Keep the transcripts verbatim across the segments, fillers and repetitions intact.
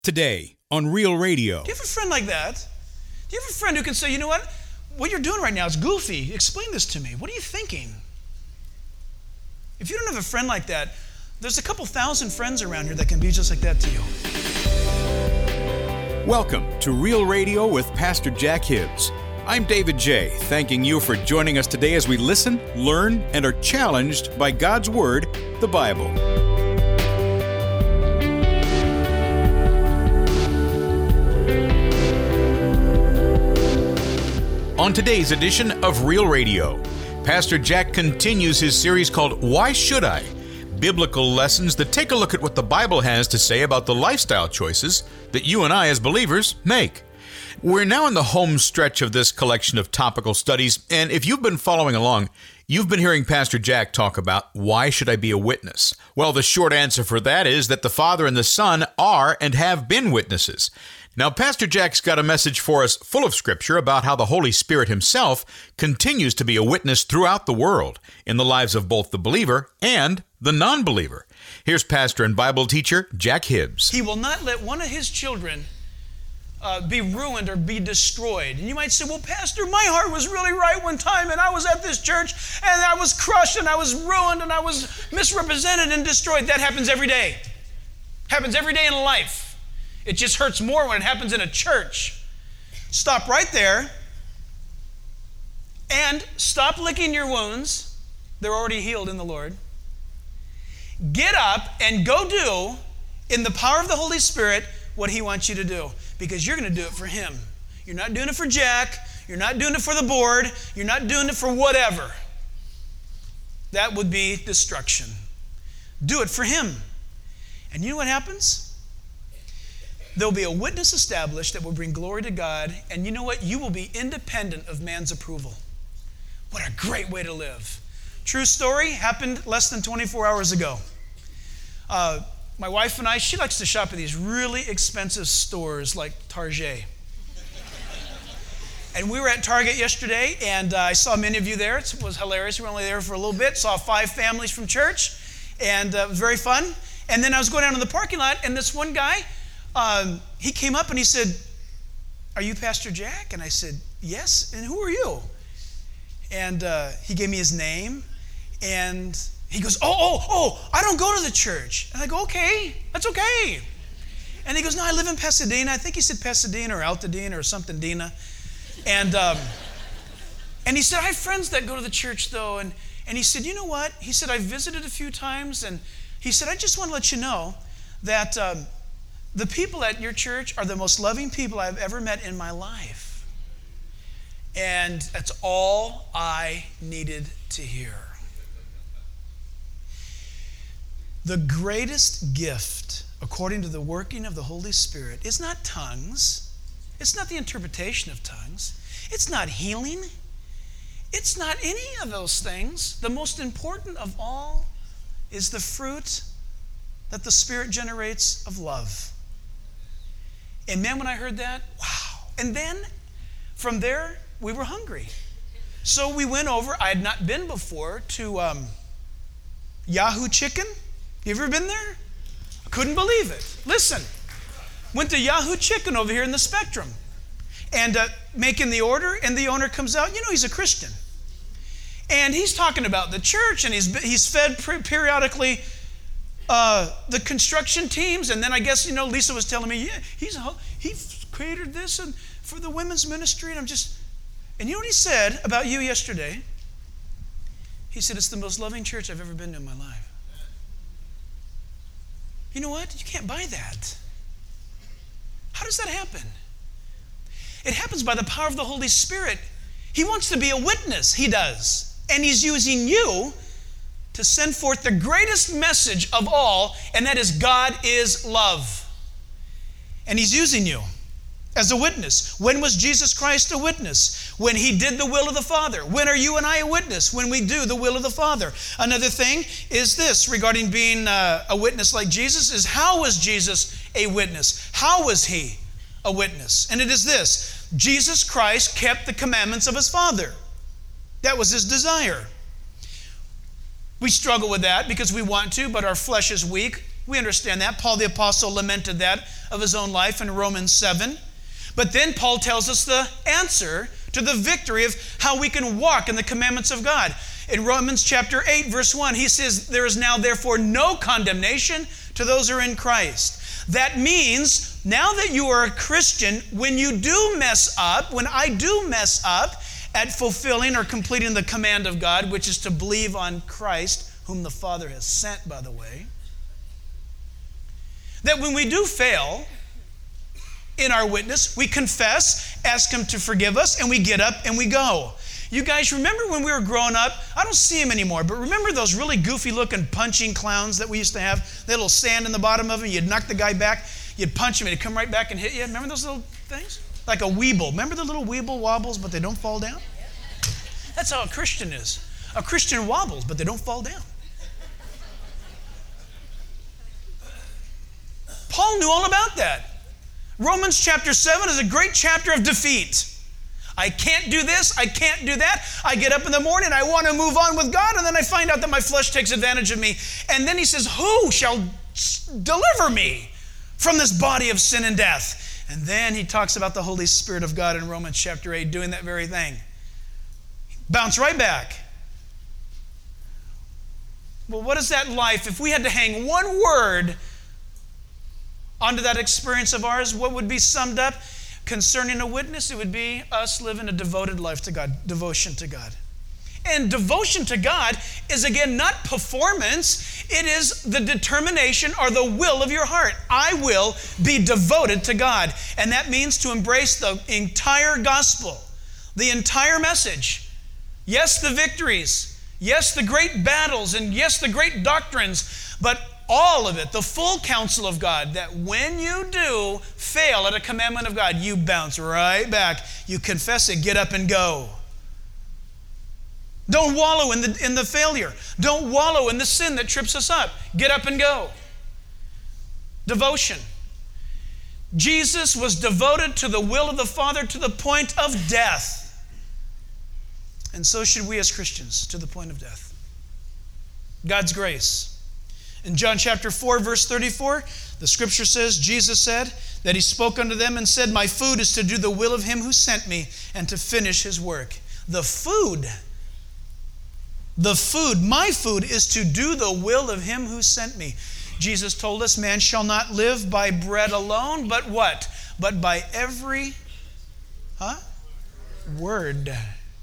Today on Real Radio. Do you have a friend like that? Do you have a friend who can say, you know what? What you're doing right now is goofy. Explain this to me. What are you thinking? If you don't have a friend like that, there's a couple thousand friends around here that can be just like that to you. Welcome to Real Radio with Pastor Jack Hibbs. I'm David J., thanking you for joining us today as we listen, learn, and are challenged by God's Word, the Bible. On today's edition of Real Radio, Pastor Jack continues his series called Why Should I? Biblical lessons that take a look at what the Bible has to say about the lifestyle choices that you and I as believers make. We're now in the home stretch of this collection of topical studies, and if you've been following along, you've been hearing Pastor Jack talk about why should I be a witness? Well, the short answer for that is that the Father and the Son are and have been witnesses. Now, Pastor Jack's got a message for us full of Scripture about how the Holy Spirit himself continues to be a witness throughout the world in the lives of both the believer and the non-believer. Here's pastor and Bible teacher Jack Hibbs. He will not let one of his children uh, be ruined or be destroyed. And you might say, well, Pastor, my heart was really right one time, and I was at this church, and I was crushed, and I was ruined, and I was misrepresented and destroyed. That happens every day. Happens every day in life. It just hurts more when it happens in a church. Stop right there and stop licking your wounds. They're already healed in the Lord. Get up and go do, in the power of the Holy Spirit, what He wants you to do. Because you're going to do it for Him. You're not doing it for Jack. You're not doing it for the board. You're not doing it for whatever. That would be destruction. Do it for Him. And you know what happens? There'll be a witness established that will bring glory to God, and you know what? You will be independent of man's approval. What a great way to live. True story, happened less than twenty-four hours ago. Uh, my wife and I, she likes to shop at these really expensive stores like Target. And we were at Target yesterday, and uh, I saw many of you there. It was hilarious. We were only there for a little bit. Saw five families from church, and uh, it was very fun. And then I was going down to the parking lot, and this one guy, Um, he came up and he said, "Are you Pastor Jack?" And I said, "Yes." "And who are you?" And uh, he gave me his name, and he goes, "Oh, oh, oh, I don't go to the church." And I go, "Okay, that's okay." And he goes, "No, I live in Pasadena." I think he said Pasadena or Altadena or something, Dina. And um, and he said, "I have friends that go to the church, though." And, and he said, "You know what?" He said, "I've visited a few times." And he said, "I just want to let you know that um, the people at your church are the most loving people I've ever met in my life." And that's all I needed to hear. The greatest gift, according to the working of the Holy Spirit, is not tongues. It's not the interpretation of tongues. It's not healing. It's not any of those things. The most important of all is the fruit that the Spirit generates of love. And man, when I heard that, wow. And then from there, we were hungry. So we went over, I had not been before, to um, Yahoo Chicken. You ever been there? I couldn't believe it. Listen, went to Yahoo Chicken over here in the Spectrum and uh, making the order, and the owner comes out. You know, he's a Christian. And he's talking about the church, and he's, he's fed periodically Uh, the construction teams, and then I guess, you know, Lisa was telling me, yeah, he's he created this and for the women's ministry, and I'm just, and you know what he said about you yesterday? He said, "It's the most loving church I've ever been to in my life." You know what? You can't buy that. How does that happen? It happens by the power of the Holy Spirit. He wants to be a witness. He does. And He's using you to send forth the greatest message of all, and that is God is love. And He's using you as a witness. When was Jesus Christ a witness? When He did the will of the Father. When are you and I a witness? When we do the will of the Father. Another thing is this regarding being uh, a witness like Jesus is, how was Jesus a witness? How was He a witness? And it is this: Jesus Christ kept the commandments of His Father. That was His desire. We struggle with that because we want to, but our flesh is weak. We understand that. Paul the Apostle lamented that of his own life in Romans seven. But then Paul tells us the answer to the victory of how we can walk in the commandments of God. In Romans chapter eight, verse one, he says, there is now therefore no condemnation to those who are in Christ. That means now that you are a Christian, when you do mess up, when I do mess up at fulfilling or completing the command of God, which is to believe on Christ, whom the Father has sent, by the way, that when we do fail in our witness, we confess, ask Him to forgive us, and we get up and we go. You guys remember when we were growing up? I don't see them anymore, but remember those really goofy-looking punching clowns that we used to have? That little sand in the bottom of them. You'd knock the guy back, you'd punch him, and he'd come right back and hit you. Remember those little things? Like a weeble. Remember the little weeble wobbles, but they don't fall down? That's how a Christian is. A Christian wobbles, but they don't fall down. Paul knew all about that. Romans chapter seven is a great chapter of defeat. I can't do this, I can't do that. I get up in the morning, I want to move on with God, and then I find out that my flesh takes advantage of me. And then he says, who shall deliver me from this body of sin and death? And then he talks about the Holy Spirit of God in Romans chapter eight doing that very thing. Bounce right back. Well, what is that life? If we had to hang one word onto that experience of ours, what would be summed up? Concerning a witness, it would be us living a devoted life to God, devotion to God. And devotion to God is, again, not performance. It is the determination or the will of your heart. I will be devoted to God. And that means to embrace the entire gospel, the entire message. Yes, the victories. Yes, the great battles. And yes, the great doctrines. But all of it, the full counsel of God, that when you do fail at a commandment of God, you bounce right back. You confess it, get up and go. Don't wallow in the, in the failure. Don't wallow in the sin that trips us up. Get up and go. Devotion. Jesus was devoted to the will of the Father to the point of death. And so should we as Christians, to the point of death. God's grace. In John chapter four, verse thirty-four, the scripture says, Jesus said that he spoke unto them and said, my food is to do the will of him who sent me and to finish his work. The food, the food, my food is to do the will of him who sent me. Jesus told us, man shall not live by bread alone, but what? But by every, huh? Word.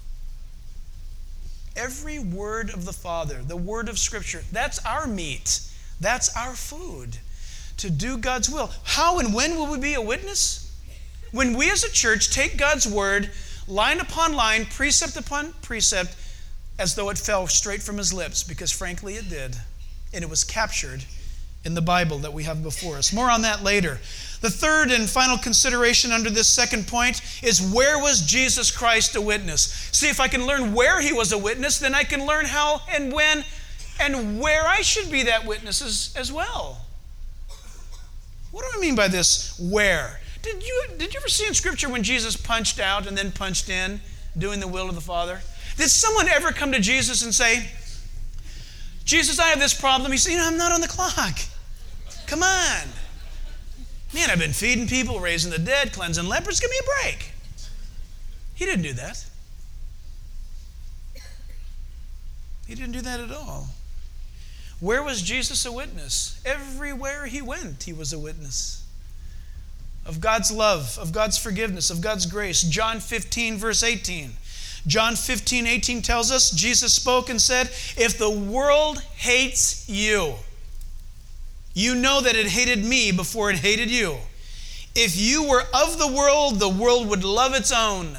Every word of the Father, the word of Scripture, that's our meat. That's our food. To do God's will. How and when will we be a witness? When we as a church take God's word, line upon line, precept upon precept, as though it fell straight from his lips, because frankly it did. And it was captured in the Bible that we have before us. More on that later. The third and final consideration under this second point is, where was Jesus Christ a witness? See, if I can learn where he was a witness, then I can learn how and when and where I should be that witness as, as well. What do I mean by this, where? Did you, did you ever see in Scripture when Jesus punched out and then punched in, doing the will of the Father? Did someone ever come to Jesus and say, Jesus, I have this problem? He said, you know, I'm not on the clock. Come on. Man, I've been feeding people, raising the dead, cleansing lepers. Give me a break. He didn't do that. He didn't do that at all. Where was Jesus a witness? Everywhere he went, he was a witness of God's love, of God's forgiveness, of God's grace. John fifteen, verse eighteen. John fifteen, eighteen tells us, Jesus spoke and said, if the world hates you, you know that it hated me before it hated you. If you were of the world, the world would love its own.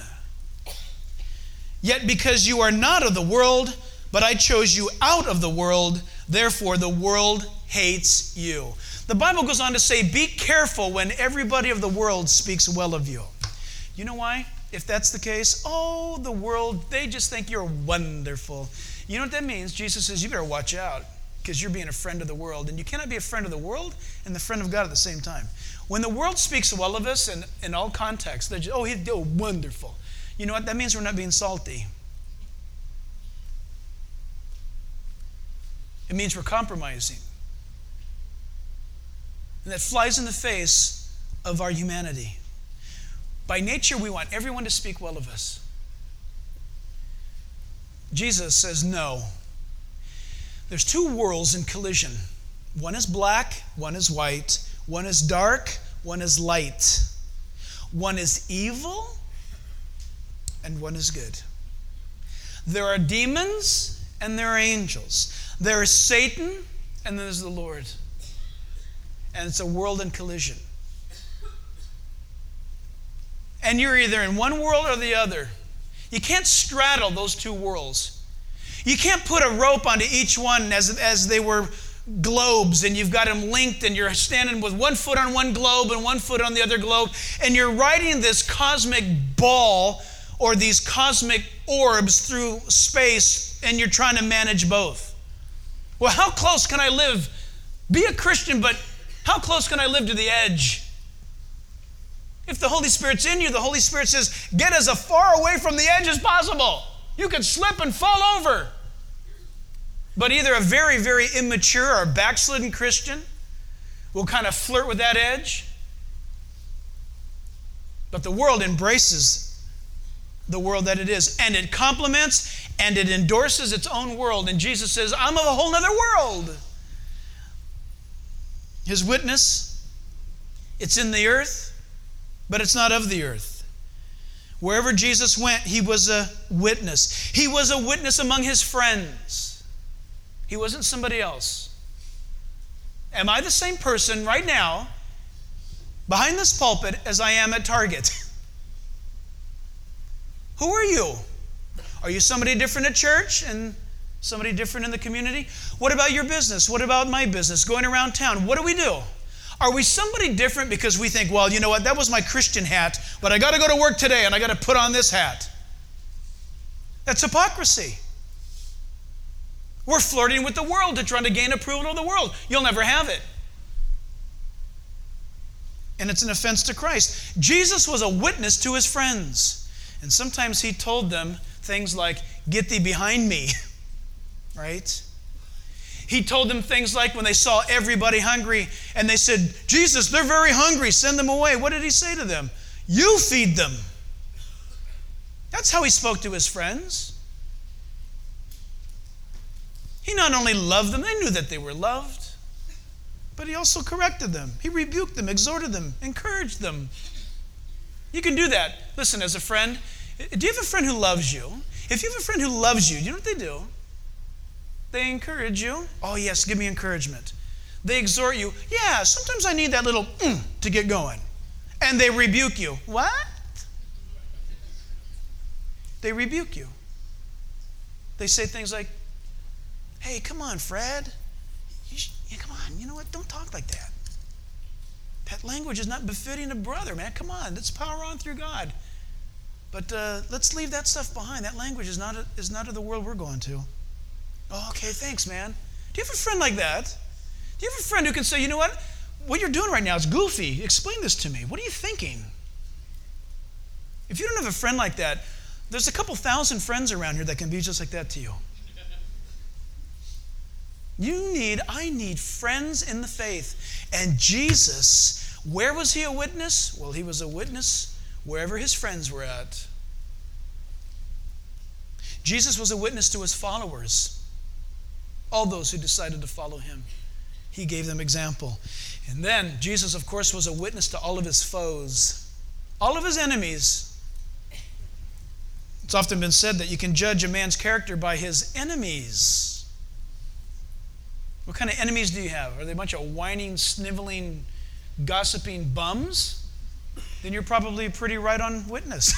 Yet because you are not of the world, but I chose you out of the world, therefore the world hates you. The Bible goes on to say, be careful when everybody of the world speaks well of you. You know why? If that's the case, oh, the world, they just think you're wonderful. You know what that means? Jesus says, you better watch out, because you're being a friend of the world. And you cannot be a friend of the world and the friend of God at the same time. When the world speaks well of us in, in all contexts, they just, oh, he's oh, wonderful. You know what? That means we're not being salty. It means we're compromising. And that flies in the face of our humanity. By nature, we want everyone to speak well of us. Jesus says no. There's two worlds in collision. One is black, one is white. One is dark, one is light. One is evil, and one is good. There are demons, and there are angels. There is Satan, and then there's the Lord. And it's a world in collision. And you're either in one world or the other. You can't straddle those two worlds. You can't put a rope onto each one as, as they were globes, and you've got them linked, and you're standing with one foot on one globe and one foot on the other globe, and you're riding this cosmic ball or these cosmic orbs through space, and you're trying to manage both. Well, how close can I live? Be a Christian, but how close can I live to the edge? If the Holy Spirit's in you, the Holy Spirit says, get as far away from the edge as possible. You could slip and fall over. But either a very, very immature or backslidden Christian will kind of flirt with that edge. But the world embraces the world that it is, and it complements and it endorses its own world. And Jesus says, I'm of a whole other world. His witness, it's in the earth, but it's not of the earth. Wherever Jesus went, he was a witness. He was a witness among his friends. He wasn't somebody else. Am I the same person right now behind this pulpit as I am at Target? Who are you? Are you somebody different at church and somebody different in the community? What about your business? What about my business? Going around town, what do we do? Are we somebody different because we think, well, you know what, that was my Christian hat, but I got to go to work today and I got to put on this hat? That's hypocrisy. We're flirting with the world to try to gain approval of the world. You'll never have it. And it's an offense to Christ. Jesus was a witness to his friends. And sometimes he told them things like, get thee behind me, right? He told them things like when they saw everybody hungry and they said, Jesus, they're very hungry, send them away. What did he say to them? You feed them. That's how he spoke to his friends. He not only loved them, they knew that they were loved, but he also corrected them. He rebuked them, exhorted them, encouraged them. You can do that. Listen, as a friend, do you have a friend who loves you? If you have a friend who loves you, you know what they do? They encourage you. Oh, yes, give me encouragement. They exhort you. Yeah, sometimes I need that little mm to get going. And they rebuke you. What? They rebuke you. They say things like, hey, come on, Fred. You should, yeah, come on, you know what? Don't talk like that. That language is not befitting a brother, man. Come on, let's power on through God. But uh, let's leave that stuff behind. That language is not, a, is not of the world we're going to. Oh, okay, thanks, man. Do you have a friend like that? Do you have a friend who can say, you know what? What you're doing right now is goofy. Explain this to me. What are you thinking? If you don't have a friend like that, there's a couple thousand friends around here that can be just like that to you. You need, I need friends in the faith. And Jesus, where was he a witness? Well, he was a witness wherever his friends were at. Jesus was a witness to his followers, all those who decided to follow him. He gave them example. And then Jesus, of course, was a witness to all of his foes, all of his enemies. It's often been said that you can judge a man's character by his enemies. What kind of enemies do you have? Are they a bunch of whining, sniveling, gossiping bums? Then you're probably a pretty right on witness.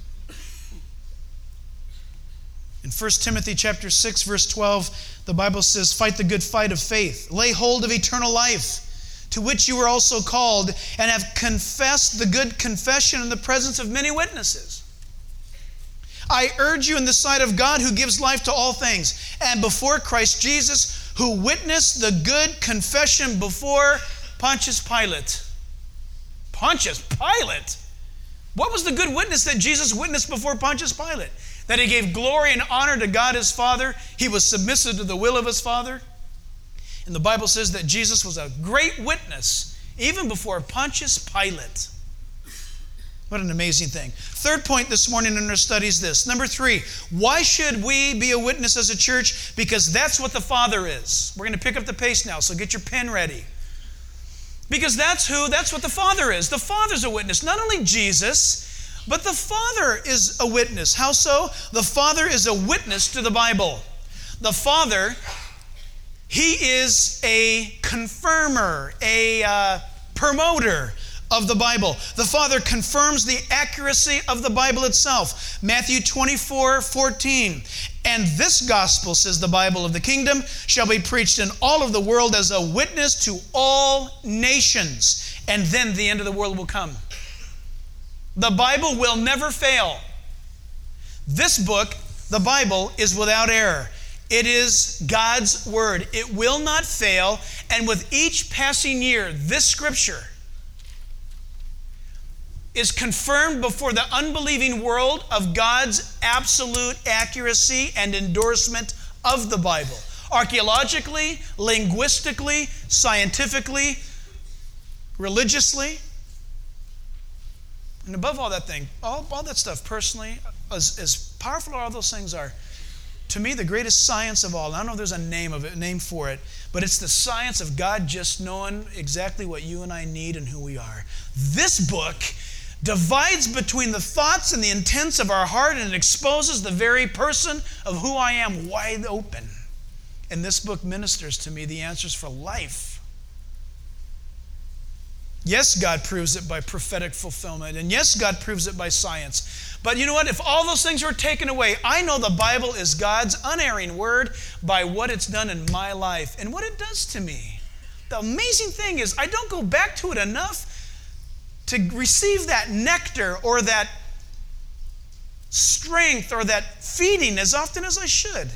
In First Timothy chapter six, verse twelve, the Bible says, fight the good fight of faith. Lay hold of eternal life, to which you were also called, and have confessed the good confession in the presence of many witnesses. I urge you in the sight of God who gives life to all things, and before Christ Jesus, who witnessed the good confession before Pontius Pilate. Pontius Pilate? What was the good witness that Jesus witnessed before Pontius Pilate? That he gave glory and honor to God his Father. He was submissive to the will of his Father. And the Bible says that Jesus was a great witness even before Pontius Pilate. What an amazing thing. Third point this morning in our study is this. Number three, why should we be a witness as a church? Because that's what the Father is. We're going to pick up the pace now, so get your pen ready. Because that's who, that's what the Father is. The Father's a witness. Not only Jesus, but the Father is a witness. How so? The Father is a witness to the Bible. The Father, He is a confirmer, a uh, promoter of the Bible. The Father confirms the accuracy of the Bible itself. Matthew twenty-four fourteen. And this gospel, says the Bible of the kingdom, shall be preached in all of the world as a witness to all nations. And then the end of the world will come. The Bible will never fail. This book, the Bible, is without error. It is God's word. It will not fail. And with each passing year, this scripture is confirmed before the unbelieving world of God's absolute accuracy and endorsement of the Bible. Archaeologically, linguistically, scientifically, religiously. And above all that thing, all, all that stuff personally, as, as powerful as all those things are, to me, the greatest science of all, I don't know if there's a name of it, name for it, but it's the science of God just knowing exactly what you and I need and who we are. This book divides between the thoughts and the intents of our heart, and it exposes the very person of who I am wide open. And this book ministers to me the answers for life. Yes, God proves it by prophetic fulfillment, and yes, God proves it by science. But you know what? If all those things were taken away, I know the Bible is God's unerring word by what it's done in my life and what it does to me. The amazing thing is I don't go back to it enough to receive that nectar or that strength or that feeding as often as I should.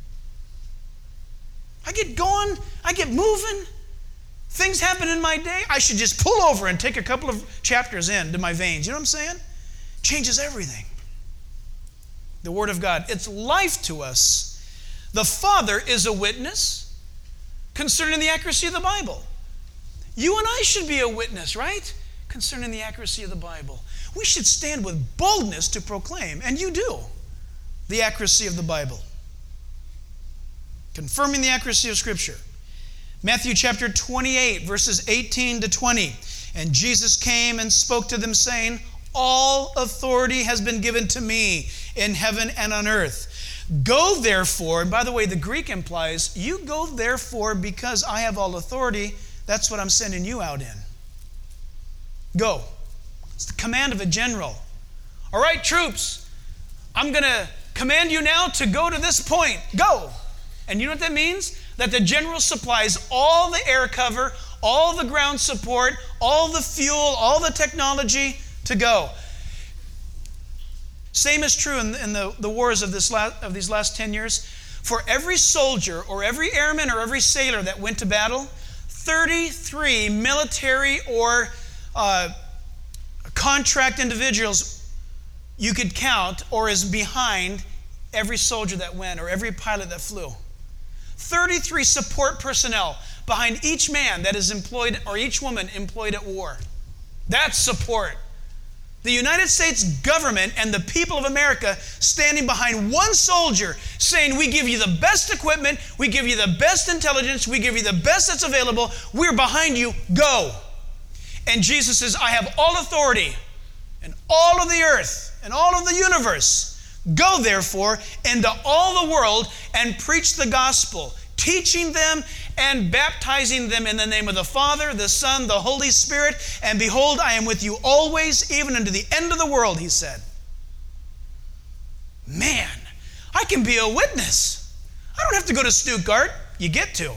I get going, I get moving, things happen in my day, I should just pull over and take a couple of chapters into my veins. You know what I'm saying? Changes everything. The Word of God, it's life to us. The Father is a witness concerning the accuracy of the Bible. You and I should be a witness, right? Concerning the accuracy of the Bible. We should stand with boldness to proclaim, and you do, the accuracy of the Bible. Confirming the accuracy of Scripture. Matthew chapter twenty-eight, verses eighteen to twenty. And Jesus came and spoke to them, saying, all authority has been given to me in heaven and on earth. Go therefore, and by the way, the Greek implies, you go therefore because I have all authority. That's what I'm sending you out in. Go. It's the command of a general. All right, troops, I'm going to command you now to go to this point. Go. And you know what that means? That the general supplies all the air cover, all the ground support, all the fuel, all the technology to go. Same is true in, in the, the wars of, this last, of these last ten years. For every soldier or every airman or every sailor that went to battle, thirty-three military or uh, contract individuals you could count or is behind every soldier that went or every pilot that flew. thirty-three support personnel behind each man that is employed or each woman employed at war. That's support. The United States government and the people of America standing behind one soldier saying, we give you the best equipment, we give you the best intelligence, we give you the best that's available, we're behind you, go. And Jesus says, I have all authority in all of the earth and all of the universe. Go therefore into all the world and preach the gospel, teaching them and baptizing them in the name of the Father, the Son, the Holy Spirit. And behold, I am with you always, even unto the end of the world, he said. Man, I can be a witness. I don't have to go to Stuttgart. You get to.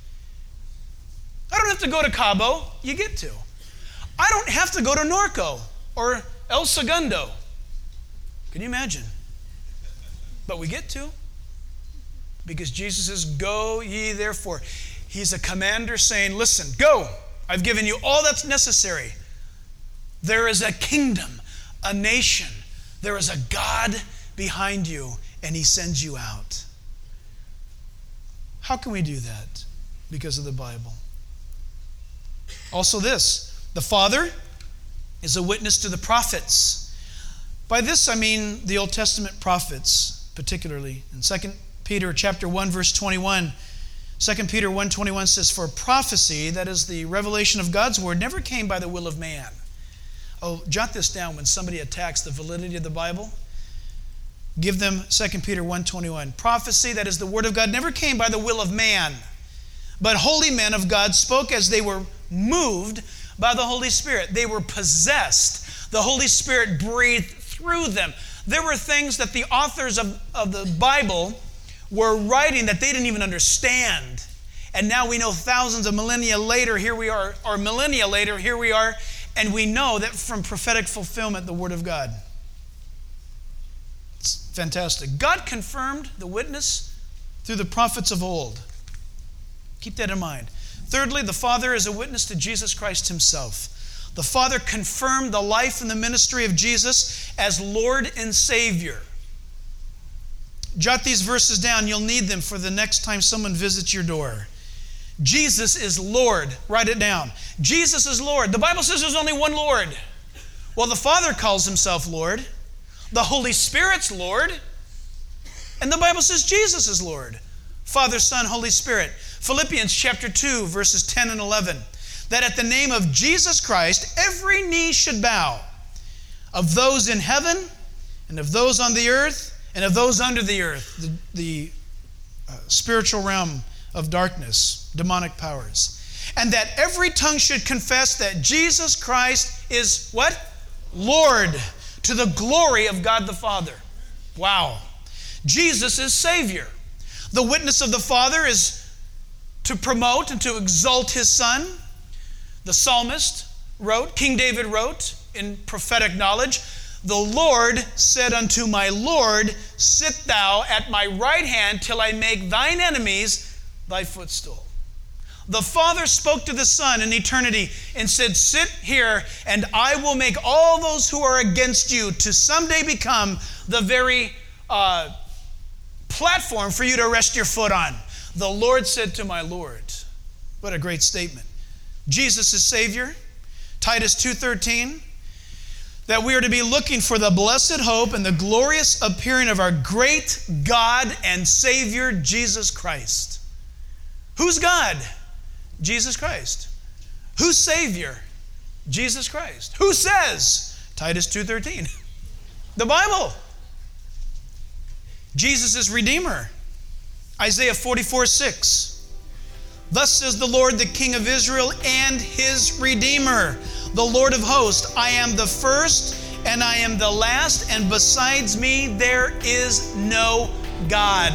I don't have to go to Cabo. You get to. I don't have to go to Norco or El Segundo. Can you imagine? But we get to. Because Jesus says, go ye therefore. He's a commander saying, listen, go. I've given you all that's necessary. There is a kingdom, a nation. There is a God behind you, and he sends you out. How can we do that? Because of the Bible. Also this, the Father is a witness to the prophets. By this I mean the Old Testament prophets, particularly. In Second Peter chapter one, verse twenty-one, Second Peter one twenty-one says, "For prophecy," that is the revelation of God's word, "never came by the will of man." Oh, jot this down when somebody attacks the validity of the Bible. Give them Second Peter one twenty-one. "Prophecy," that is the word of God, "never came by the will of man, but holy men of God spoke as they were moved by the Holy Spirit." They were possessed. The Holy Spirit breathed through them. There were things that the authors of, of the Bible were writing that they didn't even understand. And now we know thousands of millennia later, here we are, or millennia later, here we are, and we know that from prophetic fulfillment, the Word of God. It's fantastic. God confirmed the witness through the prophets of old. Keep that in mind. Thirdly, the Father is a witness to Jesus Christ himself. The Father confirmed the life and the ministry of Jesus as Lord and Savior. Jot these verses down. You'll need them for the next time someone visits your door. Jesus is Lord. Write it down. Jesus is Lord. The Bible says there's only one Lord. Well, the Father calls himself Lord. The Holy Spirit's Lord. And the Bible says Jesus is Lord. Father, Son, Holy Spirit. Philippians chapter two, verses ten and eleven. That at the name of Jesus Christ, every knee should bow, of those in heaven and of those on the earth and of those under the earth, the, the uh, spiritual realm of darkness, demonic powers. And that every tongue should confess that Jesus Christ is what? Lord, to the glory of God the Father. Wow. Jesus is Savior. The witness of the Father is to promote and to exalt his Son. The psalmist wrote, King David wrote in prophetic knowledge, "The Lord said unto my Lord, sit thou at my right hand till I make thine enemies thy footstool." The Father spoke to the Son in eternity and said, "Sit here and I will make all those who are against you to someday become the very uh, platform for you to rest your foot on." The Lord said to my Lord. What a great statement. Jesus is Savior. Titus two thirteen. That we are to be looking for the blessed hope and the glorious appearing of our great God and Savior, Jesus Christ. Who's God? Jesus Christ. Who's Savior? Jesus Christ. Who says? Titus two thirteen. The Bible. Jesus is Redeemer. Isaiah forty-four six. Thus says the Lord, the King of Israel and his Redeemer, the Lord of hosts, I am the first and I am the last, and besides me there is no God.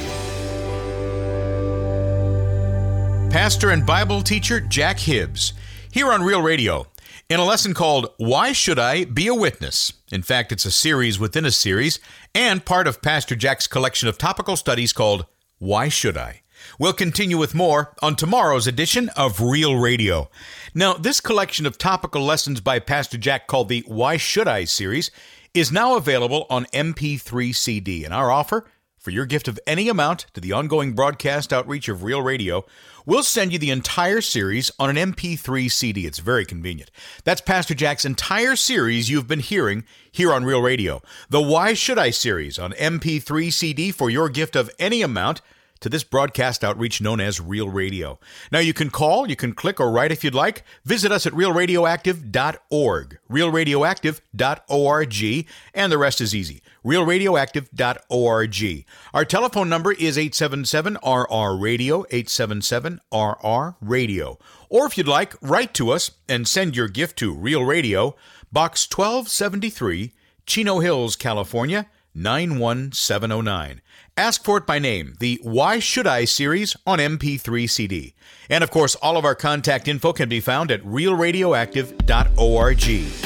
Pastor and Bible teacher Jack Hibbs, here on Real Radio, in a lesson called Why Should I Be a Witness? In fact, it's a series within a series and part of Pastor Jack's collection of topical studies called Why Should I? We'll continue with more on tomorrow's edition of Real Radio. Now, this collection of topical lessons by Pastor Jack called the Why Should I series is now available on M P three C D, and our offer for your gift of any amount to the ongoing broadcast outreach of Real Radio, we'll send you the entire series on an M P three C D. It's very convenient. That's Pastor Jack's entire series you've been hearing here on Real Radio. The Why Should I series on M P three C D for your gift of any amount to this broadcast outreach known as Real Radio. Now, you can call, you can click, or write if you'd like. Visit us at real radioactive dot org, real radioactive dot org, and the rest is easy, real radioactive dot org. Our telephone number is eight seven seven R R radio, eight seven seven R R radio. Or if you'd like, write to us and send your gift to Real Radio, Box twelve seventy-three, Chino Hills, California, nine one seven oh nine. Ask for it by name, the Why Should I series on M P three C D. And of course, all of our contact info can be found at real radioactive dot org.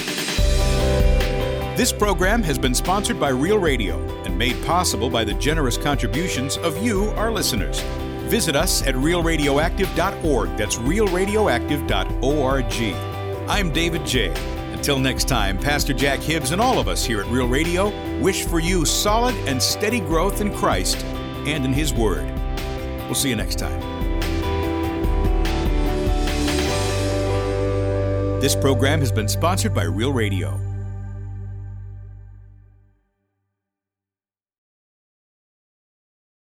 This program has been sponsored by Real Radio and made possible by the generous contributions of you, our listeners. Visit us at real radioactive dot org. That's real radioactive dot org. I'm David J. Until next time, Pastor Jack Hibbs and all of us here at Real Radio wish for you solid and steady growth in Christ and in His Word. We'll see you next time. This program has been sponsored by Real Radio.